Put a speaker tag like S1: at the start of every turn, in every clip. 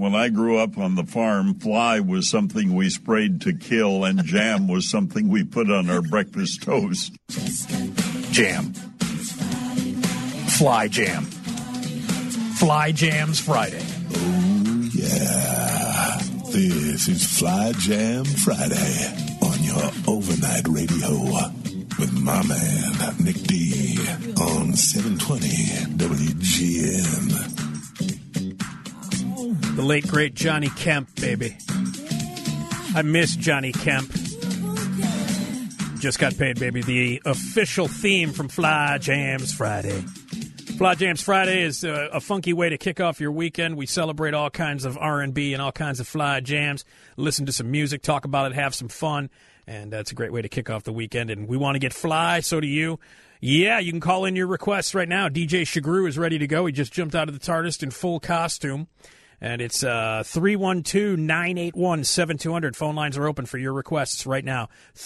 S1: When I grew up on the farm, fly was something we sprayed to kill, and jam was something we put on our breakfast toast.
S2: Jam. Fly jam. Fly Jams Friday.
S3: Oh, yeah. This is Fly Jam Friday on your overnight radio with my man, Nick D, on 720 WGN.
S2: The late, great Johnny Kemp, baby. I miss Johnny Kemp. Just got paid, baby. The official theme from Fly Jams Friday. Fly Jams Friday is a funky way to kick off your weekend. We celebrate all kinds of R&B and all kinds of fly jams, listen to some music, talk about it, have some fun, and that's a great way to kick off the weekend. And we want to get fly, so do you. Yeah, you can call in your requests right now. DJ Shagru is ready to go. He just jumped out of the TARDIS in full costume. And it's 312-981-7200. Phone lines are open for your requests right now.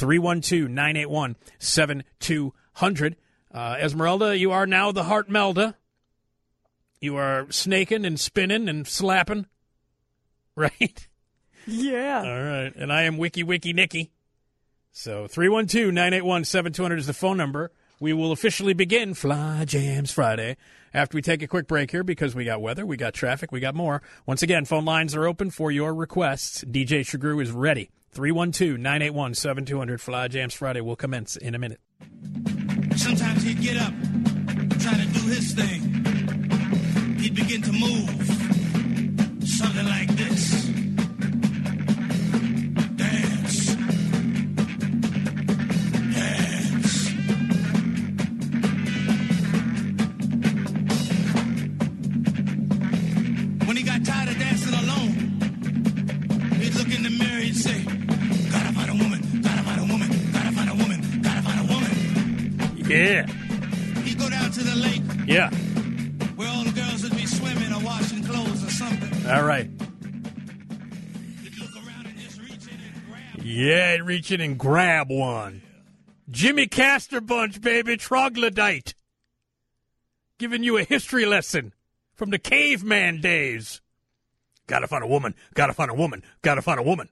S2: 312-981-7200. Esmeralda, you are now the Heart Melda. You are snaking and spinning and slapping, right?
S4: Yeah.
S2: All right. And I am Wiki Nicky. So 312-981-7200 is the phone number. We will officially begin Fly Jams Friday after we take a quick break here because we got weather, we got traffic, we got more. Once again, phone lines are open for your requests. DJ Shagru is ready. 312-981-7200. Fly Jams Friday will commence in a minute.
S5: Sometimes he'd get up, try to do his thing. He'd begin to move. Something like this. Dance. Dance. When he got tired of dancing alone, he'd look in the mirror, he'd say, gotta find a woman, gotta find a woman, gotta find a woman, gotta find a woman.
S2: Yeah.
S5: He'd go down to the lake.
S2: Yeah.
S5: Where all the girls would be swimming or washing clothes or something.
S2: All right.
S5: He'd look around and just reach in and grab.
S2: Yeah, reach in and grab one. Jimmy Castor Bunch, baby, troglodyte. Giving you a history lesson from the caveman days. Gotta find a woman, gotta find a woman, gotta find a woman.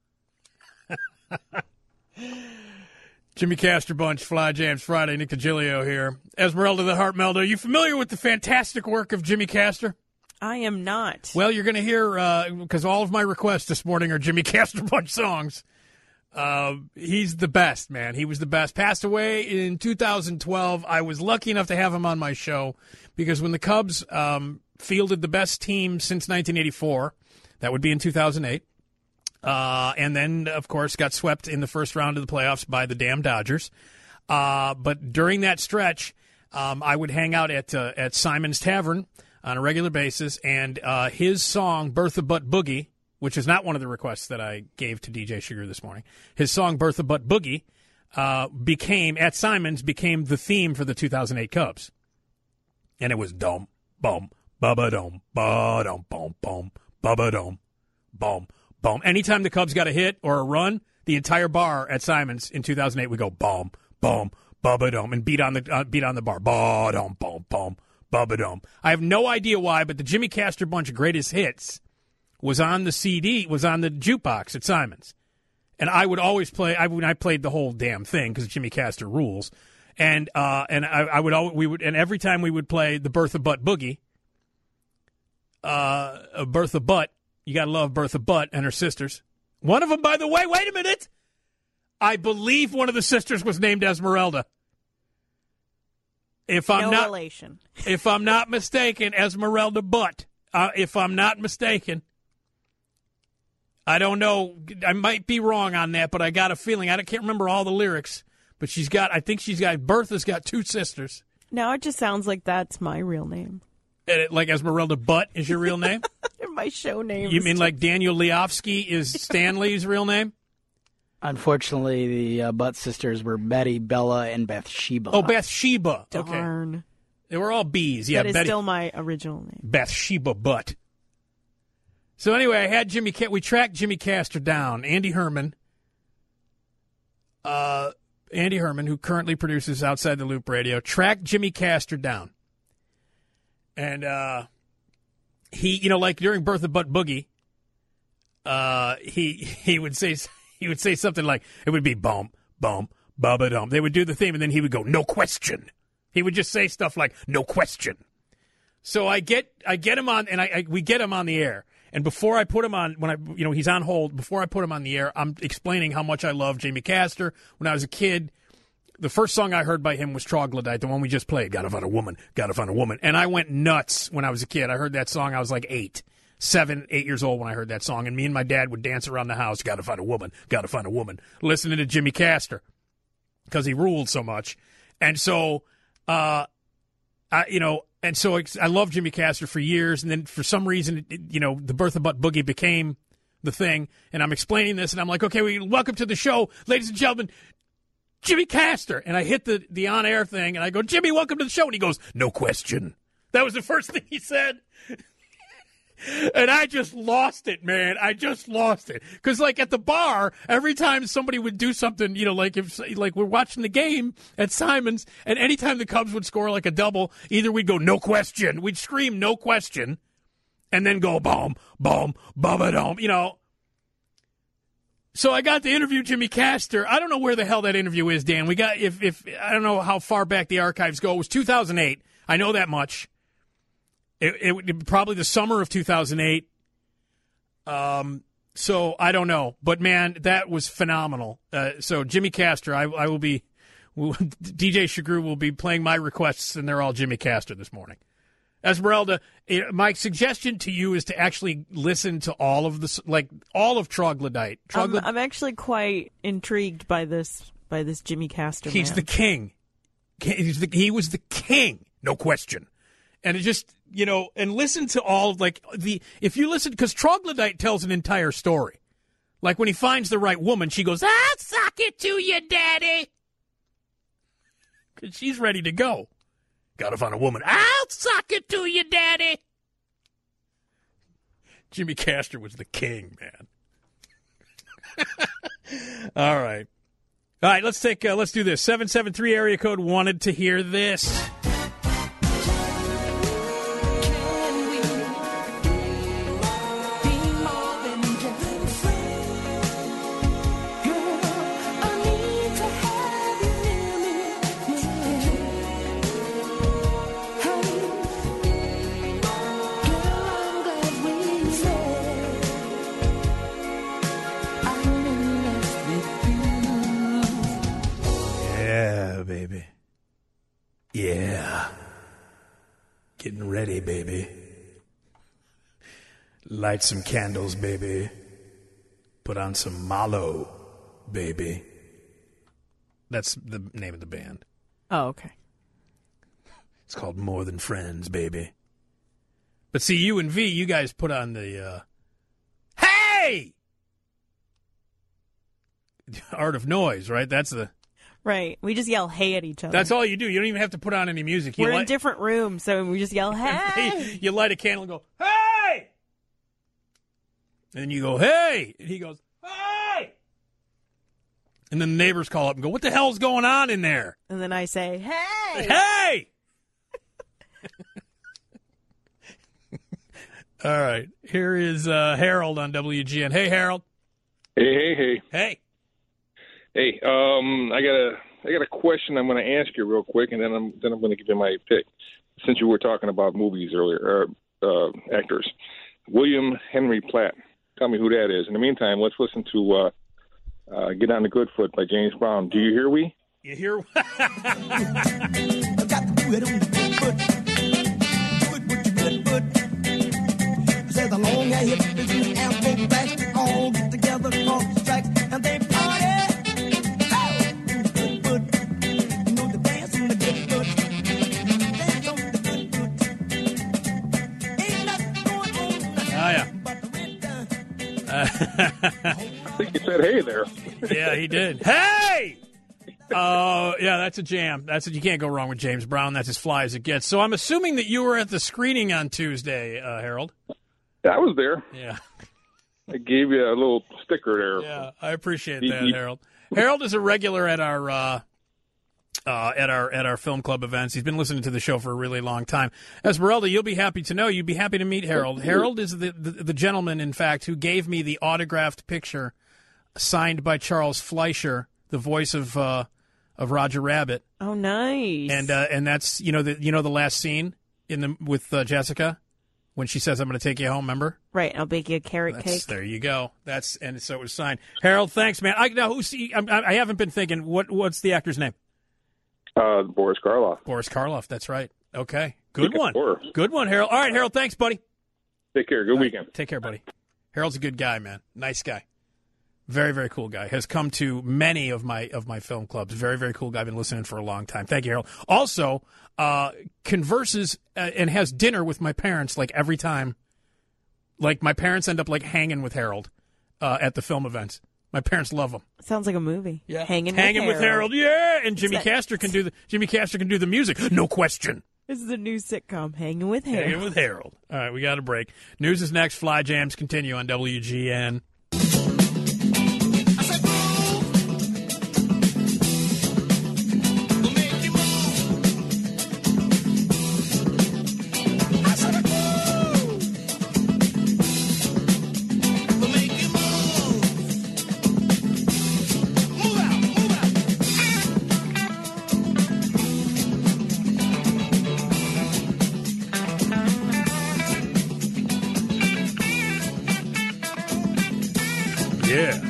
S2: Jimmy Castor Bunch, Fly Jams Friday, Nick DiGilio here. Esmeralda the Heart Melda, are you familiar with the fantastic work of Jimmy Castor?
S4: I am not.
S2: Well, you're going to hear, because all of my requests this morning are Jimmy Castor Bunch songs. He's the best, man. He was the best. Passed away in 2012. I was lucky enough to have him on my show because when the Cubs fielded the best team since 1984, that would be in 2008, and then, of course, got swept in the first round of the playoffs by the damn Dodgers. But during that stretch, I would hang out at Simon's Tavern on a regular basis, and his song, Bertha Butt Boogie, which is not one of the requests that I gave to DJ Sugar this morning, his song, Bertha Butt Boogie, became the theme for the 2008 Cubs. And it was dom, bum, ba-ba-dom, ba-dom, bum, bum, ba-ba-dom, bum, bum. Anytime the Cubs got a hit or a run, the entire bar at Simon's in 2008 would go bum, bum, ba-ba-dom, and beat on the bar, ba-dom, bum, bum, ba-ba-dom. I have no idea why, but the Jimmy Castor Bunch Greatest Hits was on the CD, was on the jukebox at Simon's. And I would always play, I played the whole damn thing because Jimmy Castor rules. And every time we would play the Bertha Butt Boogie, Bertha Butt, you got to love Bertha Butt and her sisters. One of them, by the way, wait a minute. I believe one of the sisters was named Esmeralda. If I'm not mistaken, Esmeralda Butt. If I'm not mistaken. I don't know. I might be wrong on that, but I got a feeling. I can't remember all the lyrics, but Bertha's got two sisters.
S4: Now it just sounds like that's my real name.
S2: Like Esmeralda Butt is your real name?
S4: My show name.
S2: You mean like Daniel Leofsky is Stanley's real name?
S6: Unfortunately, the Butt sisters were Betty, Bella, and Bathsheba.
S2: Oh, Bathsheba.
S4: Darn.
S2: Okay. They were all B's. Yeah,
S4: that is still my original name.
S2: Bathsheba Butt. So anyway, I had we tracked Jimmy Castor down. Andy Herman, who currently produces Outside the Loop Radio, tracked Jimmy Castor down. And he, like during Bertha Butt Boogie, he would say something like, it would be bum, bum, bubba dum. They would do the theme, and then he would go, no question. He would just say stuff like, no question. So I get him on, and we get him on the air. And before I put him on, he's on hold, before I put him on the air, I'm explaining how much I love Jamie Castor. When I was a kid, the first song I heard by him was Troglodyte, the one we just played, Gotta Find a Woman, Gotta Find a Woman. And I went nuts when I was a kid. I heard that song, I was like 8 years old when I heard that song. And me and my dad would dance around the house, Gotta Find a Woman, Gotta Find a Woman, listening to Jimmy Castor because he ruled so much. And so, I love Jimmy Castor for years. And then for some reason, the Bertha Butt Boogie became the thing. And I'm explaining this, and I'm like, okay, welcome to the show, ladies and gentlemen, Jimmy Castor. And I hit the on-air thing, and I go, Jimmy, welcome to the show. And he goes, no question. That was the first thing he said. And I just lost it, man. I just lost it. Because, at the bar, every time somebody would do something, if we're watching the game at Simon's, and anytime the Cubs would score a double, either we'd go, no question. We'd scream, no question, and then go, boom, boom, bubba-dum, So I got to interview Jimmy Castor. I don't know where the hell that interview is, Dan. We got, if I don't know how far back the archives go. It was 2008. I know that much. It probably the summer of 2008. So I don't know, but man, that was phenomenal. So Jimmy Castor, I will be, DJ Shagru will be playing my requests, and they're all Jimmy Castor this morning. Esmeralda, my suggestion to you is to actually listen to all of this, all of Troglodyte.
S4: I'm actually quite intrigued by this Jimmy Castor.
S2: He's
S4: man.
S2: the king. He was the king, no question. And it just, and listen to all if you listen, because Troglodyte tells an entire story. Like when he finds the right woman, she goes, I'll suck it to you, daddy. Because she's ready to go. Gotta find a woman. I'll suck it to you, daddy. Jimmy Castor was the king, man. All right, let's do this. 773 area code wanted to hear this. Baby. Yeah. Getting ready, baby. Light some candles, baby. Put on some mallow, baby. That's the name of the band.
S4: Oh, okay.
S2: It's called More Than Friends, baby. But see, you and V, you guys put on the, hey! Art of Noise, right? That's the...
S4: Right. We just yell hey at each other.
S2: That's all you do. You don't even have to put on any music.
S4: We're in different rooms, so we just yell hey.
S2: You light a candle and go, hey! And then you go, hey! And he goes, hey! And then the neighbors call up and go, what the hell's going on in there?
S4: And then I say, hey!
S2: Hey! All right. Here is Harold on WGN. Hey, Harold.
S7: Hey. Hey, I got a question I'm going to ask you real quick, and then I'm going to give you my pick. Since you were talking about movies earlier, actors, William Henry Platt. Tell me who that is. In the meantime, let's listen to "Get on the Good Foot" by James Brown. Do you hear we?
S2: You hear?
S8: Got to do it on the good foot. Good foot. Say the long hair hippies and the afro blacks all get together across the track and they party. Good foot. You know the dance on the good foot. Dance on the good foot. Ain't nothing going on.
S2: Oh, yeah.
S7: I think you said hey there.
S2: Yeah, he did. Hey! Yeah, that's a jam. You can't go wrong with James Brown. That's as fly as it gets. So I'm assuming that you were at the screening on Tuesday, Harold.
S7: I was there.
S2: Yeah.
S7: I gave you a little sticker there.
S2: Yeah, I appreciate that, Harold. Harold is a regular at our at our film club events. He's been listening to the show for a really long time. Esmeralda, you'll be happy to know, you'd be happy to meet Harold. Harold is the gentleman, in fact, who gave me the autographed picture signed by Charles Fleischer, the voice of Roger Rabbit.
S4: Oh, nice.
S2: And that's the last scene with Jessica when she says, "I'm going to take you home." Remember?
S4: Right. I'll bake you a carrot cake.
S2: There you go. And so it was signed. Harold, thanks, man. I haven't been thinking. What's the actor's name?
S7: Boris Karloff.
S2: Boris Karloff. That's right. Okay. Good one. Good one, Harold. All right, Harold. Thanks, buddy.
S7: Take care. Good weekend.
S2: Take care, buddy. Harold's a good guy, man. Nice guy. Very, very cool guy. Has come to many of my film clubs. Very, very cool guy. Been listening for a long time. Thank you, Harold. Also, converses and has dinner with my parents like every time. Like my parents end up like hanging with Harold at the film events. My parents love him.
S4: Sounds like a movie.
S2: Yeah,
S4: Hanging
S2: with Harold. Yeah, and Jimmy Castor can do the music. No question.
S4: This is the new sitcom, Hanging with Harold.
S2: Hanging with Harold. All right, we got a break. News is next. Fly Jams continue on WGN. Yeah.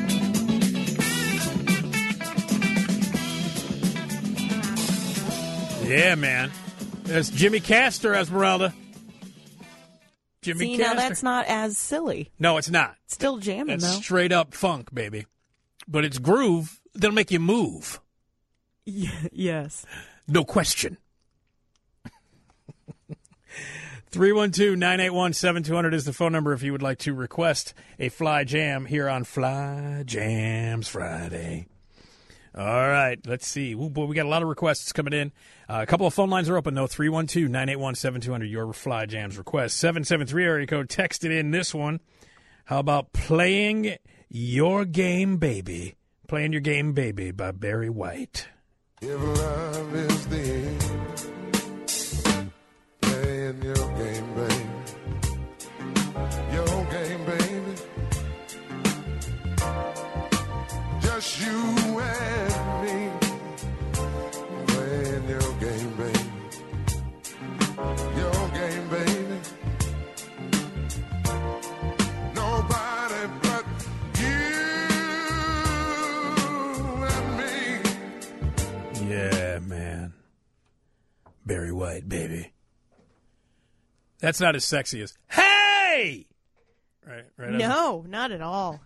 S2: Yeah, man. That's Jimmy Castor, Esmeralda. Jimmy Castor.
S4: Now that's not as silly.
S2: No, it's not.
S4: Still jamming,
S2: That's
S4: though.
S2: straight up funk, baby. But it's groove that'll make you move.
S4: Yes.
S2: No question. 312-981-7200 is the phone number if you would like to request a Fly Jam here on Fly Jams Friday. All right, let's see. Ooh, boy, we got a lot of requests coming in. A couple of phone lines are open, though. 312-981-7200, your Fly Jams request. 773 area code, text it in this one. How about Playing Your Game, Baby? Playing Your Game, Baby by Barry White.
S3: If love is the end, playing your game, baby. Your game, baby. Just you and me. Playing your game, baby. Your game, baby. Nobody but you and me.
S2: Yeah, man. Barry White, baby. That's not as sexy as, hey! Right.
S4: No, not at all.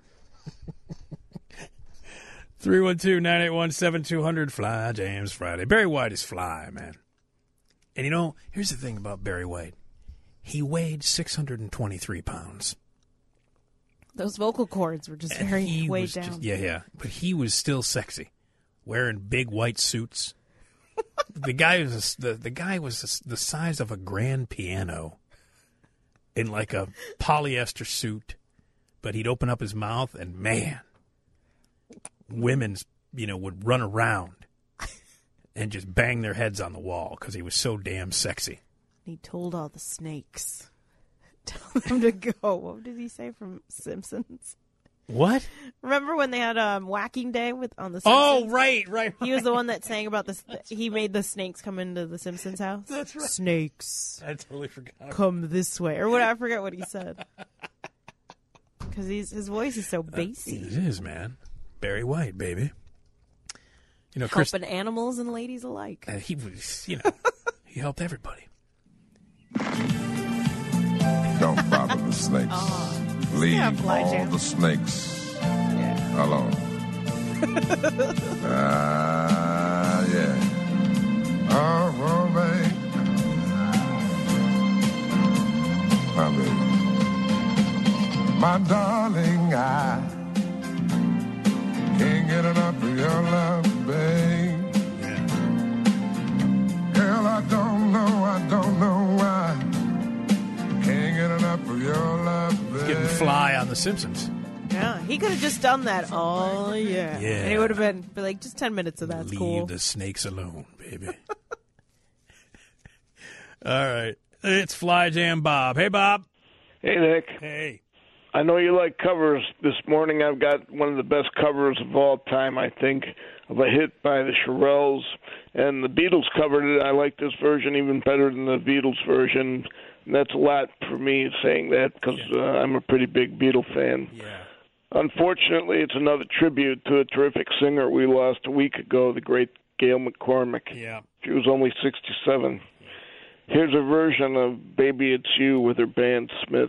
S2: 312-981-7200, Fly Jams Friday. Barry White is fly, man. And here's the thing about Barry White. He weighed 623 pounds.
S4: Those vocal cords were just very weighed down.
S2: Yeah. But he was still sexy, wearing big white suits. The guy was the size of a grand piano in like a polyester suit, but he'd open up his mouth and, man, women, would run around and just bang their heads on the wall because he was so damn sexy.
S4: He told all the snakes, tell them to go. What did he say from Simpsons?
S2: What?
S4: Remember when they had Whacking Day on the Simpsons?
S2: Oh, right.
S4: He was the one that sang about this. He made the snakes come into the Simpsons house.
S2: That's right.
S4: Snakes.
S2: I totally forgot.
S4: Come this way. Or what? I forget what he said. Because his voice is so bassy.
S2: It is, man. Barry White, baby.
S4: Helping animals and ladies alike.
S2: He was, he helped everybody.
S3: Don't bother the snakes. Leave all the snakes alone. Yeah. Oh, baby. My baby. My darling, I can't get enough of your love, babe.
S2: Yeah.
S3: Girl, I don't know why. Can't get enough of your love, babe.
S2: Getting fly on The Simpsons.
S4: Yeah, he could have just done that. Oh, yeah.
S2: Yeah.
S4: And it would have been like, just 10 minutes of that's
S2: Leave
S4: cool.
S2: the snakes alone, baby. All right. It's Fly Jam Bob. Hey, Bob.
S9: Hey, Nick.
S2: Hey.
S9: I know you like covers. This morning I've got one of the best covers of all time, I think, of a hit by the Shirelles. And the Beatles covered it. I like this version even better than the Beatles version. And that's a lot for me saying that because I'm a pretty big Beatle fan.
S2: Yeah.
S9: Unfortunately, it's another tribute to a terrific singer we lost a week ago, the great Gail McCormick.
S2: Yeah.
S9: She was only 67. Here's a version of Baby It's You with her band Smith.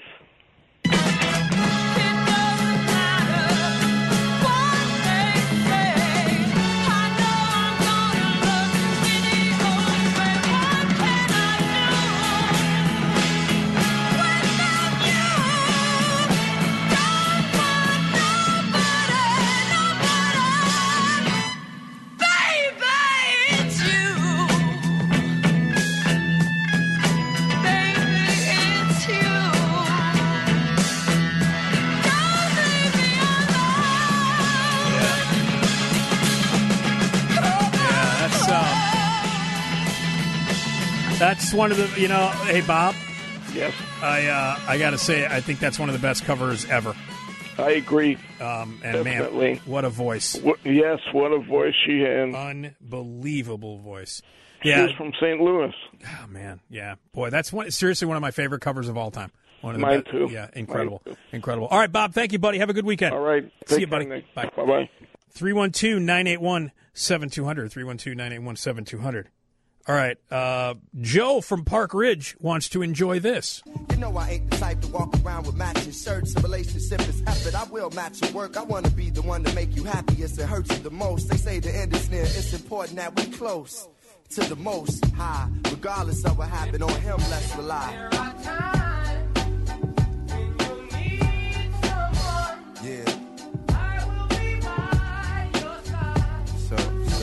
S2: That's one of the, hey, Bob.
S9: Yes.
S2: I got to say, I think that's one of the best covers ever.
S9: I agree.
S2: And
S9: Definitely.
S2: man, what a voice.
S9: Yes, what a voice she had.
S2: Unbelievable voice.
S9: She
S2: Yeah.
S9: was from St. Louis.
S2: Oh, man. Yeah. Boy, that's seriously one of my favorite covers of all time. One of the
S9: Mine
S2: best.
S9: too.
S2: Yeah, incredible.
S9: Mine too.
S2: Incredible. All right, Bob, thank you, buddy. Have a good weekend.
S9: All right.
S2: See you,
S9: Take care,
S2: buddy.
S9: Nick.
S2: Bye.
S9: Bye-bye.
S2: 312-981-7200. 312-981-7200. All right. Joe from Park Ridge wants to enjoy this.
S10: You know I ain't the type to walk around with matching shirts. A relationship is effort. I will match your work. I want to be the one to make you happiest. It hurts you the most. They say the end is near. It's important that we close to the most high. Regardless of what happened on him, let's rely. Yeah. So.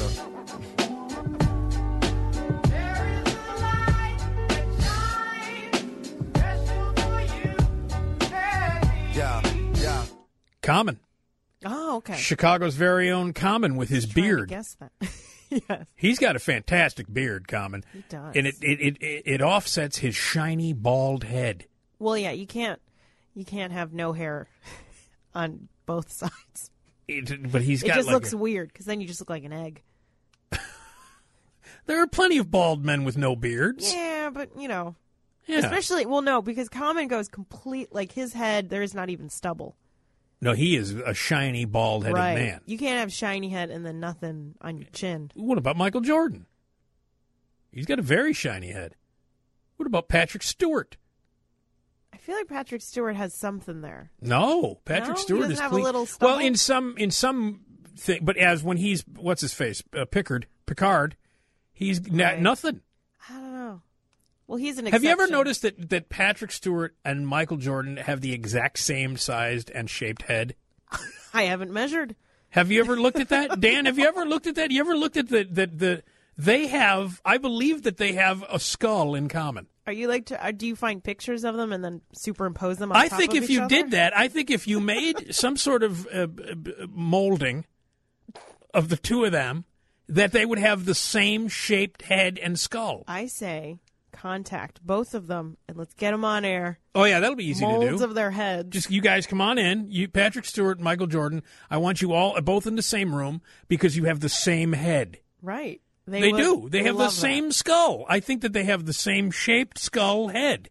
S10: Yeah.
S2: Common.
S4: Oh, okay.
S2: Chicago's very own Common with his beard.
S4: Guess that. Yes.
S2: He's got a fantastic beard, Common.
S4: He does.
S2: And it offsets his shiny bald head.
S4: Well, yeah, you can't have no hair on both sides.
S2: But he's got
S4: it just
S2: like
S4: looks weird because then you just look like an egg.
S2: There are plenty of bald men with no beards.
S4: Yeah, but
S2: Yeah.
S4: especially no, because Common goes complete like his head. There is not even stubble.
S2: No, he is a shiny bald-headed
S4: Right.
S2: man.
S4: You can't have shiny head and then nothing on your chin.
S2: What about Michael Jordan? He's got a very shiny head. What about Patrick Stewart?
S4: I feel like Patrick Stewart has something there.
S2: No, Patrick
S4: No? He
S2: Stewart
S4: doesn't
S2: is
S4: have a
S2: clean.
S4: little stubble?
S2: Well, in some thing, but as when he's what's his face, Picard, he's
S4: Right.
S2: nothing.
S4: I don't know. Well, he's an
S2: Have you ever
S4: exception.
S2: noticed that Patrick Stewart and Michael Jordan have the exact same sized and shaped head?
S4: I haven't measured.
S2: Have you ever looked at that, Dan? Have you ever looked at that? You ever looked at the they have? I believe that they have a skull in common.
S4: Are you like to? Do you find pictures of them and then superimpose them on
S2: I
S4: top
S2: think
S4: of
S2: if
S4: each
S2: you
S4: other?
S2: did that, I think if you made some sort of molding of the two of them, that they would have the same shaped head and skull.
S4: I say contact both of them and let's get them on air.
S2: Oh yeah, that'll be easy
S4: Molds
S2: to do.
S4: of their heads.
S2: Just you guys come on in. You, Patrick Stewart and Michael Jordan. I want you all both in the same room because you have the same head.
S4: Right.
S2: They
S4: would
S2: do. They have the
S4: love
S2: same
S4: that.
S2: skull. I think that they have the same shaped skull head.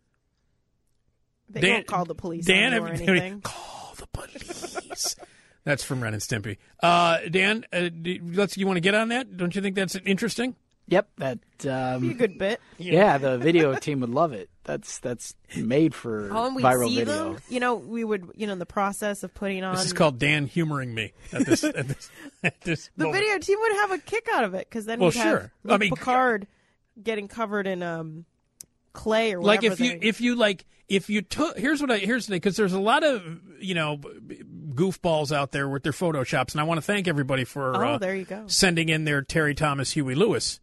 S4: They won't call the police on you or anything.
S2: Call the police. That's from Ren and Stimpy. Dan, you want to get on that? Don't you think that's interesting?
S6: Yep, that
S4: Be a good bit.
S6: yeah, the video team would love it. That's made for
S4: Oh, and we
S6: viral
S4: see
S6: video.
S4: them. We would, in the process of putting on.
S2: This is called Dan humoring me at this. at this
S4: the
S2: moment.
S4: video team would have a kick out of it because then
S2: Well,
S4: we'd have
S2: sure.
S4: Luke
S2: I mean,
S4: Picard geting covered in clay or
S2: Like
S4: whatever.
S2: if you took here's the thing, because there's a lot of goofballs out there with their photoshops, and I want to thank everybody for
S4: there you go.
S2: sending in their Terry Thomas Huey Lewis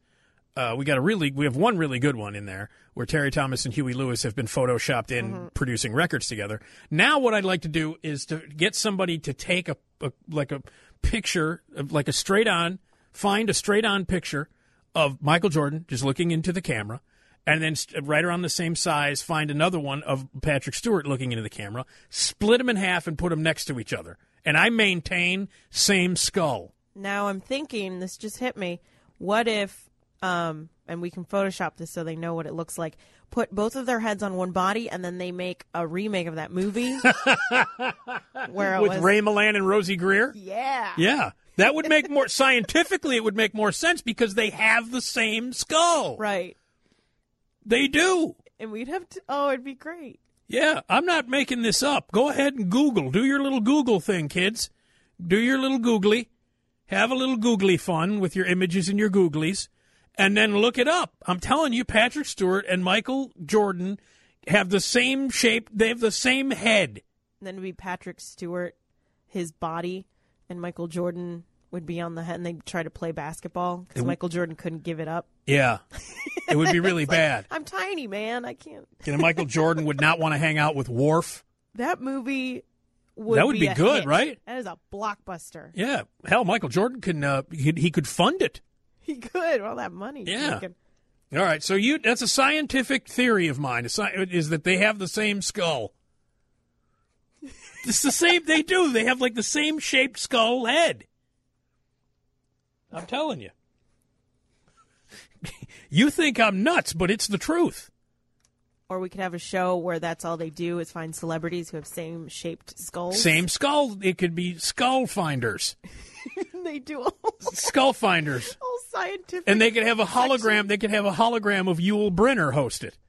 S2: We have one really good one in there where Terry Thomas and Huey Lewis have been photoshopped in producing records together. Now what I'd like to do is to get somebody to take a picture, like a find a straight-on picture of Michael Jordan just looking into the camera, and then right around the same size, find another one of Patrick Stewart looking into the camera, split them in half and put them next to each other. And I maintain same skull.
S4: Now I'm thinking, this just hit me, what if, and we can Photoshop this so they know what it looks like, put both of their heads on one body and then they make a remake of that movie? where it
S2: With
S4: was,
S2: Ray Milland and Rosie Greer?
S4: Yeah.
S2: Yeah. That would make more, scientifically it would make more sense because they have the same skull.
S4: Right.
S2: They do.
S4: And we'd have to, oh, it'd be great.
S2: Yeah, I'm not making this up. Go ahead and Google. Do your little Google thing, kids. Do your little googly. Have a little googly fun with your images and your googlies, and then look it up. I'm telling you, Patrick Stewart and Michael Jordan have the same shape. They have the same head.
S4: And then it'd be Patrick Stewart, his body, and Michael Jordan would be on the head, and they'd try to play basketball because Michael Jordan couldn't give it up.
S2: Yeah. It would be really bad.
S4: I'm tiny, man. I can't.
S2: And Michael Jordan would not want to hang out with Worf.
S4: That movie
S2: that would be
S4: a
S2: good,
S4: hit.
S2: right?
S4: That is a blockbuster.
S2: Yeah. Hell, Michael Jordan he could fund it.
S4: He could. All that money.
S2: Yeah. All right. So that's a scientific theory of mine, is that they have the same skull. It's the same. They do. They have like the same shaped skull head. I'm telling you. You think I'm nuts, but it's the truth.
S4: Or we could have a show where that's all they do is find celebrities who have same-shaped skulls.
S2: Same skull. It could be skull finders.
S4: They do all
S2: skull finders.
S4: All scientific.
S2: And they could have a hologram. Section. They could have a hologram of Yul Brynner host it.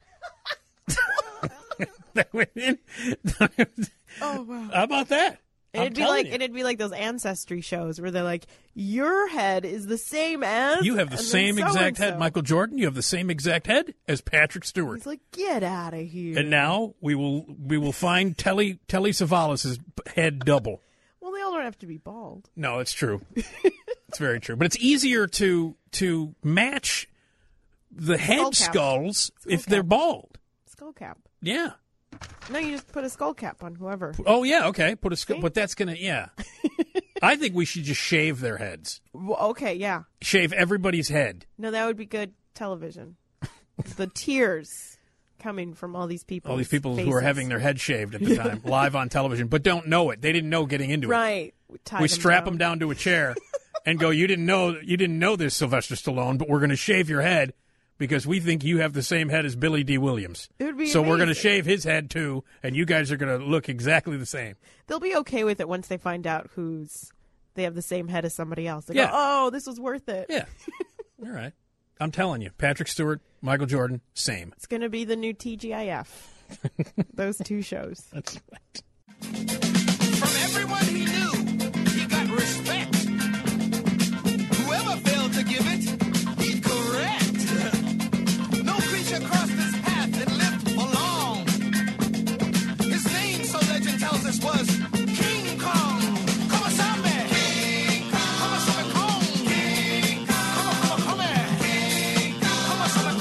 S4: Oh wow!
S2: How about that?
S4: It'd be like those ancestry shows where they're like, your head is the same as
S2: you have the same exact head, Michael Jordan. You have the same exact head as Patrick Stewart.
S4: He's like, get out of here.
S2: And now we will find Telly Savalas' head double.
S4: Well, they all don't have to be bald.
S2: No, it's true. It's very true. But it's easier to match the head skulls if they're bald.
S4: Skull cap.
S2: Yeah.
S4: No, you just put a skull cap on whoever.
S2: Oh, yeah, okay. Put a skull, but that's going to, yeah. I think we should just shave their heads.
S4: Well, okay, yeah.
S2: Shave everybody's head.
S4: No, that would be good television. The tears coming from all these people.
S2: All these people who are having their head shaved at the time, live on television, but don't know it. They didn't know getting into it.
S4: Right.
S2: We strap them down to a chair and go, you didn't know this, Sylvester Stallone, but we're going to shave your head. Because we think you have the same head as Billy D. Williams.
S4: It would be
S2: so
S4: amazing.
S2: We're going to shave his head, too, and you guys are going to look exactly the same.
S4: They'll be okay with it once they find out they have the same head as somebody else. They go, oh, this was worth it.
S2: Yeah. All right. I'm telling you, Patrick Stewart, Michael Jordan, same.
S4: It's going to be the new TGIF. Those two shows.
S2: That's right.
S5: From everyone he knew, he got respect. Whoever failed to give it, he'd correct. No creature crossed his path and lived for long. His name, so legend tells us, was King Kong. Come-a-same. King Kong. Come-a-same Kong. King Kong. Come-a-come. King Kong. Come-a-same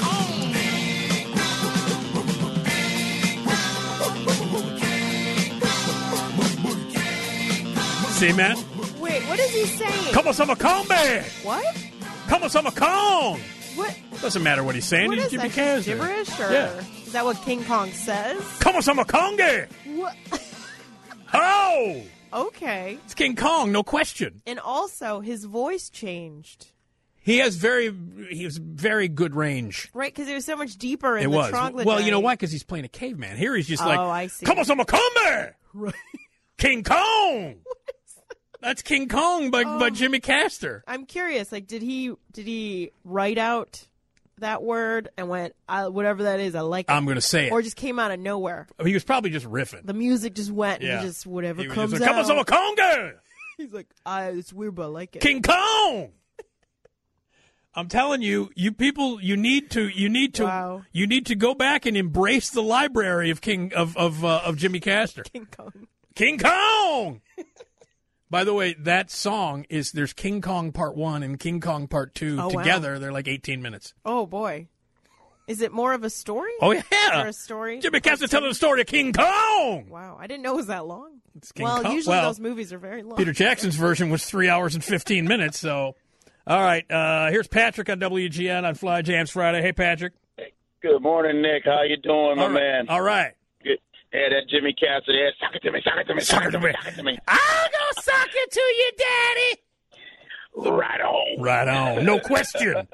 S5: Kong.
S2: See, Matt?
S4: Wait, what is he saying?
S2: Come-a-same Kong, man.
S4: What?
S2: Come-a-same Kong.
S4: What?
S2: Doesn't matter what he's saying.
S4: What
S2: He's
S4: is
S2: Jimmy
S4: that?
S2: Castor.
S4: Gibberish? Or
S2: Yeah.
S4: is that what King Kong says?
S2: Come-a-same Kong.
S4: What?
S2: Oh!
S4: Okay.
S2: It's King Kong, no question.
S4: And also, his voice changed.
S2: He has very good range.
S4: Right, because it was so much deeper in
S2: It
S4: the
S2: was.
S4: troglodyte.
S2: Well, you know why? Because he's playing a caveman. Here he's just like,
S4: I see.
S2: Come-a-same Kong.
S4: Right.
S2: King Kong. That's King Kong by Jimmy Castor.
S4: I'm curious. Like, did he write out that word and went, whatever that is, I like it?
S2: I'm going to say it.
S4: Or just came out of nowhere?
S2: He was probably just riffing.
S4: The music just went and just whatever
S2: He was
S4: comes
S2: just like,
S4: out.
S2: Come-a-same Kong.
S4: He's like, it's weird, but I like it.
S2: King Kong. I'm telling you, you people, you need to go back and embrace the library of Jimmy Castor.
S4: King Kong.
S2: King Kong. By the way, that song there's King Kong Part 1 and King Kong Part 2 together. Wow. They're like 18 minutes.
S4: Oh, boy. Is it more of a story?
S2: Oh, yeah.
S4: Is there a story?
S2: Jimmy Castor telling the story of King Kong.
S4: Wow. I didn't know it was that long.
S2: It's King Kong.
S4: Usually those movies are very long.
S2: Peter Jackson's version was 3 hours and 15 minutes. So, all right. Here's Patrick on WGN on Fly Jams Friday. Hey, Patrick.
S11: Hey, good morning, Nick. How you doing, my man?
S2: All right.
S11: Good. Yeah, that Jimmy Castor there. Suck it to me, suck it to me, suck it to me, suck it to me.
S2: I'll go suck it to you, Daddy.
S11: Right on.
S2: Right on. No question.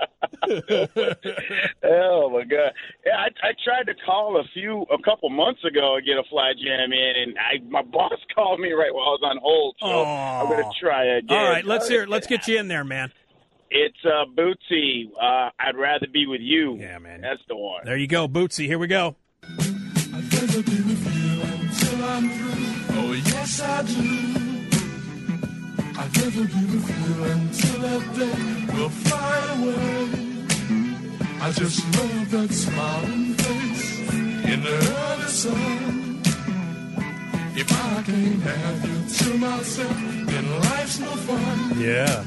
S11: Oh, my God. Yeah, I tried to call a couple months ago and get a Fly Jam in, and my boss called me right while I was on hold, so I'm going to try again.
S2: All right, let's hear it. Let's get you in there, man.
S11: It's Bootsy. I'd rather be with you.
S2: Yeah, man.
S11: That's the one.
S2: There you go, Bootsy. Here we go.
S3: I'd rather be with you until I'm through. Oh, yes, I do. I'd rather be with you until that day will fly away. I just love that smiling face in the early sun. If I can't have you to myself, then life's no fun.
S2: Yeah.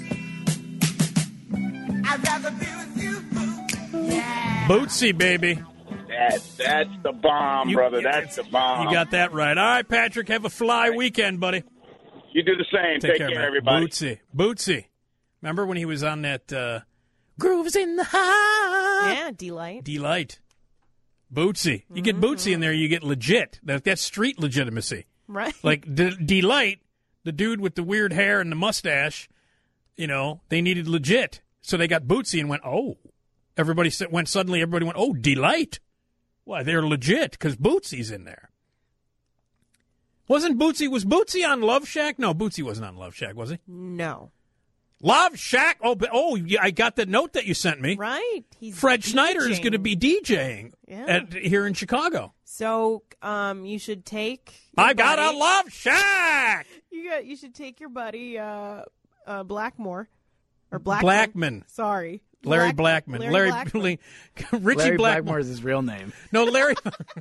S8: I'd rather be with you. Yeah.
S2: Bootsy, baby.
S11: That's the bomb, brother. That's the bomb.
S2: You got that right. All right, Patrick, have a fly weekend, buddy.
S11: You do the same. Take care, everybody.
S2: Bootsy. Remember when he was on that Grooves in the Heart?
S4: Yeah, Delight.
S2: Bootsy. You get Bootsy in there, you get legit. That's street legitimacy.
S4: Right.
S2: Like Delight, the dude with the weird hair and the mustache, they needed legit. So they got Bootsy and went, oh. Everybody went, oh, Delight. Why, they're legit because Bootsy's in there. Was Bootsy on Love Shack? No, Bootsy wasn't on Love Shack, was he?
S4: No.
S2: Love Shack? Oh, I got the note that you sent me.
S4: Right.
S2: Fred Schneider is going to be DJing here in Chicago.
S4: So you should take
S2: I got a Love Shack!
S4: You should take your buddy Blackmore. Or
S2: Blackman.
S4: Sorry.
S2: Larry Blackman.
S4: Larry Blackman.
S2: Richie
S6: Larry
S2: Blackmore.
S6: Blackmore is his real name.
S2: No, Larry.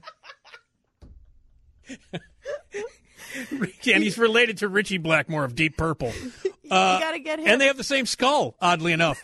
S2: And he's related to Richie Blackmore of Deep Purple.
S4: You got to get him.
S2: And they have the same skull, oddly enough.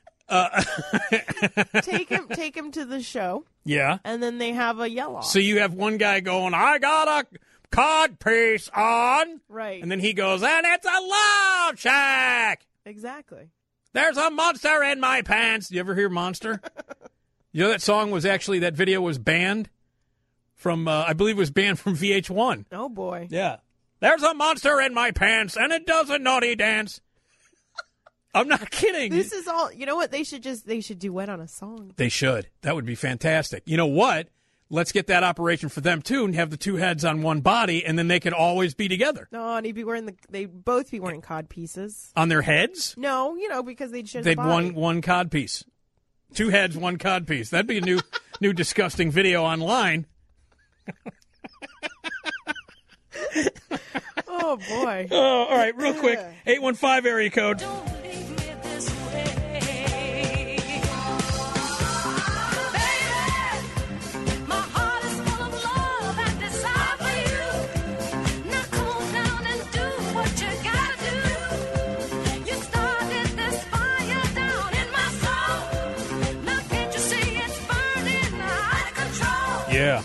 S4: Take him to the show.
S2: Yeah.
S4: And then they have a yell-off.
S2: So you have one guy going, I got a cod piece on.
S4: Right.
S2: And then he goes, and it's a Love Shack.
S4: Exactly.
S2: There's a monster in my pants. You ever hear Monster? You know that video was banned from, I believe it was banned from VH1.
S4: Oh, boy.
S2: Yeah. There's a monster in my pants, and it does a naughty dance. I'm not kidding.
S4: This is all, you know what? They should duet on a song.
S2: They should. That would be fantastic. You know what? Let's get that operation for them, too, and have the two heads on one body, and then they could always be together.
S4: No, and they'd both be wearing cod pieces.
S2: On their heads?
S4: No, because they'd share
S2: They'd
S4: the body.
S2: one cod piece. Two heads, one cod piece. That'd be a new disgusting video online.
S4: Oh, boy.
S2: Oh, all right, real quick. 815 area code. Yeah.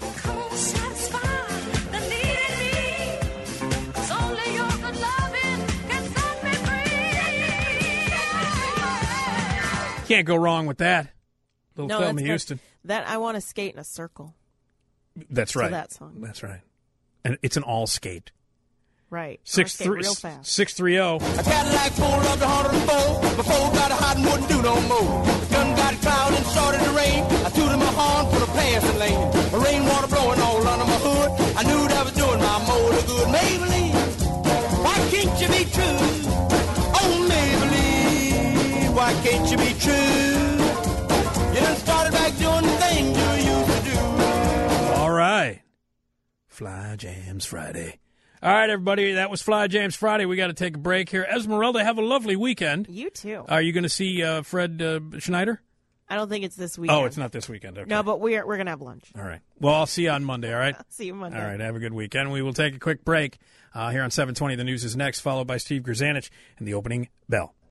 S2: Can't go wrong with that. Little Thelma Houston.
S4: That I want to skate in a circle.
S2: That's right.
S4: To that song.
S2: That's right. And it's an all skate.
S4: Right.
S2: 630.
S5: A Cadillac full of the 104. Before got a hot and wouldn't do no more. The gun got a cloud and started to rain. I tooted my horn for the passing lane. The rainwater blowing all under my hood. I knew that I was doing my motor good. Maybelline, why can't you be true? Oh, Maybelline, why can't you be true? You done started back doing the things you used to do.
S2: All right. Fly Jams Friday. All right, everybody, that was Fly Jams Friday. We got to take a break here. Esmeralda, have a lovely weekend.
S4: You too.
S2: Are you going to see Fred Schneider?
S4: I don't think it's this weekend.
S2: Oh, it's not this weekend. Okay.
S4: No, but we're going to have lunch.
S2: All right. Well, I'll see you on Monday, all right?
S4: See you Monday.
S2: All right, have a good weekend. We will take a quick break. Here on 720, the news is next, followed by Steve Grzanich and the opening bell.